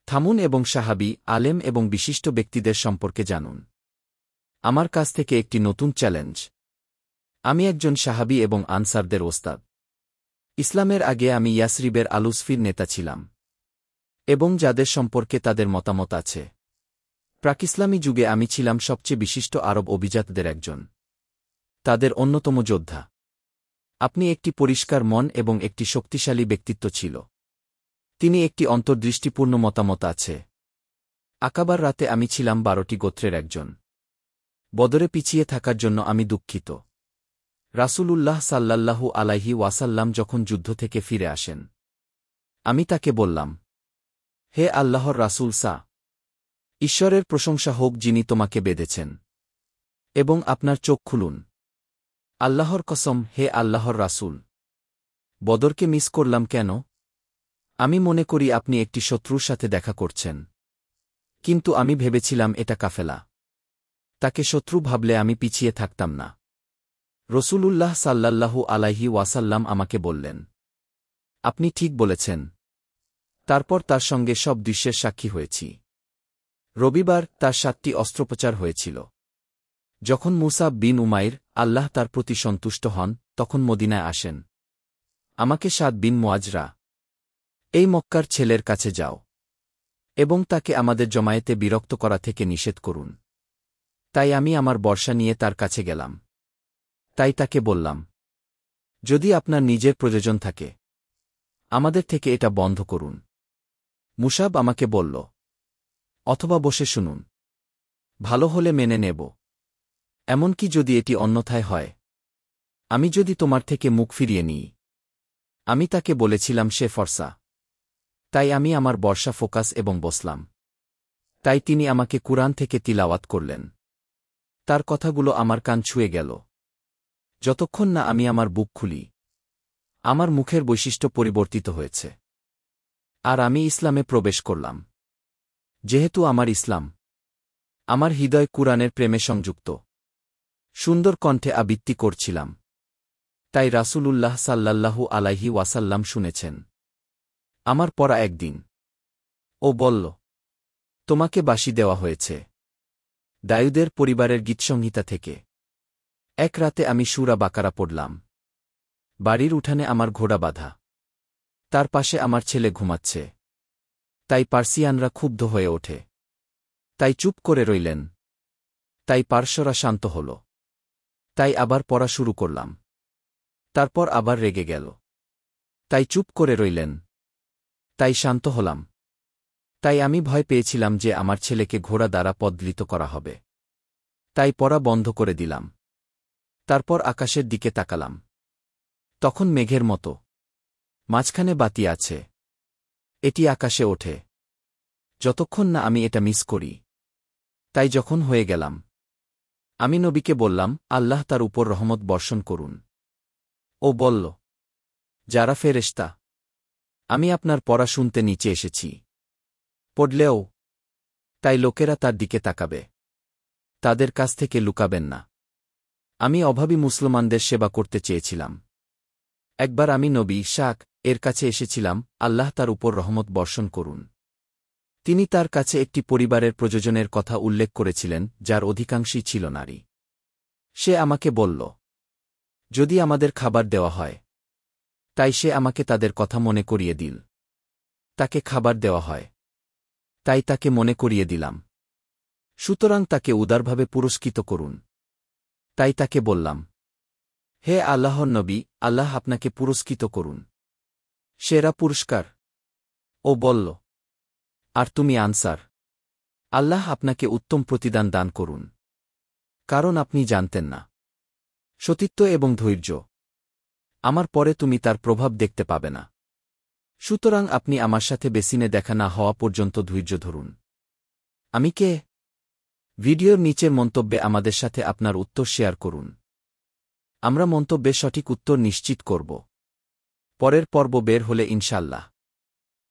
থামুন এবং সাহাবী, আলেম এবং বিশিষ্ট ব্যক্তিদের সম্পর্কে জানুন। আমার কাছ থেকে একটি নতুন চ্যালেঞ্জ। আমি একজন সাহাবী এবং আনসারদের ওস্তাদ। ইসলামের আগে আমি ইয়াসরিবের আলুসফির নেতা ছিলাম এবং যাদের সম্পর্কে তাদের মতামত আছে। প্রাক-ইসলামী যুগে আমি ছিলাম সবচেয়ে বিশিষ্ট আরব অভিজাতদের একজন, তাদের অন্যতম যোদ্ধা। আপনি একটি পরিষ্কার মন এবং একটি শক্তিশালী ব্যক্তিত্ব ছিল। তিনি একটি অন্তর্দৃষ্টিপূর্ণ মতামত আছে। আকাবার রাতে আমি ছিলাম 12টি গোত্রের একজন। বদরে পিছিয়ে থাকার জন্য আমি দুঃখিত। রাসূলুল্লাহ সাল্লাল্লাহু আলাইহি ওয়াসাল্লাম যখন যুদ্ধ থেকে ফিরে আসেন, আমি তাকে বললাম, হে আল্লাহর রাসূল ঈশ্বরের প্রশংসা হোক যিনি তোমাকে বেঁধেছেন, এবং আপনার চোখ খুলুন। আল্লাহর কসম, হে আল্লাহর রাসূল, বদরকে মিস করলাম কেন? আমি মনে করি আপনি একটি শত্রুর সাথে দেখা করছেন, কিন্তু আমি ভেবেছিলাম এটা কাফেলা। তাকে শত্রু ভাবলে আমি পিছিয়ে থাকতাম না। রসূলুল্লাহ সাল্লাল্লাহু আলাইহি ওয়াসাল্লাম আমাকে বললেন, আপনি ঠিক বলেছেন। তারপর তার সঙ্গে সব দৃশ্যের সাক্ষী হয়েছি। রবিবার তার 7টি অস্ত্রোপচার হয়েছিল। যখন মুসাব বিন উমাইর আল্লাহ তার প্রতি সন্তুষ্ট হন তখন মদিনায় আসেন। আমাকে সাদ বিন মুআজরা, এই মক্কার ছেলের কাছে যাও এবং তাকে আমাদের জমায়েতে বিরক্ত করা থেকে নিষেধ করুন। তাই আমি আমার বর্শা নিয়ে তার কাছে গেলাম। তাই তাকে বললাম, যদি আপনার নিজের প্রয়োজন থাকে, আমাদের থেকে এটা বন্ধ করুন। মুসাব আমাকে বলল, অথবা বসে শুনুন, ভালো হলে মেনে নেব, এমনকি যদি এটি অন্যথায় হয়। আমি যদি তোমার থেকে মুখ ফিরিয়ে নিই। আমি তাকে বলেছিলাম সে ফর্সা। তাই আমি আমার বর্শা ফোকাস এবং বসলাম। তাই তিনি আমাকে কুরআন থেকে তিলাওয়াত করলেন। তার কথাগুলো আমার কান ছুঁয়ে গেল। যতক্ষণ না আমি আমার বুক খুলি, আমার মুখের বৈশিষ্ট্য পরিবর্তিত হয়েছে, আর আমি ইসলামে প্রবেশ করলাম। যেহেতু আমার ইসলাম, আমার হৃদয় কুরআনের প্রেমে সংযুক্ত। সুন্দর কণ্ঠে আবৃত্তি করছিলাম। তাই রাসূলুল্লাহ সাল্লাল্লাহু আলাইহি ওয়াসাল্লাম শুনেছেন। আমার পরা একদিন ও বলল, তোমাকে বাঁশি দেওয়া হয়েছে দাউদের পরিবারের গীতসংহিতা থেকে। এক রাতে আমি সূরা বাকারা পড়লাম। বাড়ির উঠানে আমার ঘোড়া বাঁধা, তার পাশে আমার ছেলে ঘুমাচ্ছে। তাই পার্সিয়ানরা ক্ষুব্ধ হয়ে ওঠে। তাই চুপ করে রইলেন। তাই পার্শ্বরা শান্ত হল। তাই আবার পড়া শুরু করলাম। তারপর আবার রেগে গেল। তাই চুপ করে রইলেন। তাই শান্ত হলাম। তাই আমি ভয় পেয়েছিলাম যে আমার ছেলেকে ঘোড়া দ্বারা পদদলিত করা হবে। তাই পড়া বন্ধ করে দিলাম। তারপর আকাশের দিকে তাকালাম। তখন মেঘের মতো মাঝখানে বাতি আছে। এটি আকাশে ওঠে যতক্ষণ না আমি এটা মিস করি। তাই যখন হয়ে গেলাম, আমি নবীকে বললাম, আল্লাহ তার উপর রহমত বর্ষণ করুন। ও বলল, যারা ফেরেশতা, আমি আপনার পড়া শুনতে নিচে এসেছি। পড়লেও তাই লোকেরা তার দিকে তাকাবে, তাদের কাছ থেকে লুকাবেন না। আমি অভাবী মুসলমানদের সেবা করতে চেয়েছিলাম। একবার আমি নবী শাক এর কাছে এসেছিলাম, আল্লাহ তার উপর রহমত বর্ষণ করুন। তিনি তার কাছে একটি পরিবারের প্রযোজনের কথা উল্লেখ করেছিলেন যার অধিকাংশই ছিল নারী। সে আমাকে বলল, যদি আমাদের খাবার দেওয়া হয়। তাই সে আমাকে তাদের কথা মনে করিয়ে দিল। তাকে খাবার দেওয়া হয়, তাই তাকে মনে করিয়ে দিলাম। সুতরাং তাকে উদারভাবে পুরস্কৃত করুন। তাই তাকে বললাম, হে আল্লাহর নবী, আল্লাহ আপনাকে পুরস্কৃত করুন। সেরা পুরস্কার। ও বলল, আর তুমি আনসার, আল্লাহ আপনাকে উত্তম প্রতিদান দান করুন। কারণ আপনি জানতেন না সতীত্ব এবং ধৈর্য, আমার পরে তুমি তার প্রভাব দেখতে পাবে না। সুতরাং আপনি আমার সাথে বেসিনে দেখা না হওয়া পর্যন্ত ধৈর্য ধরুন। আমি কে? ভিডিওর নিচের মন্তব্যে আমাদের সাথে আপনার উত্তর শেয়ার করুন। আমরা মন্তব্যে সঠিক উত্তর নিশ্চিত করব। পরের পর্ব বের হলে ইনশাল্লাহ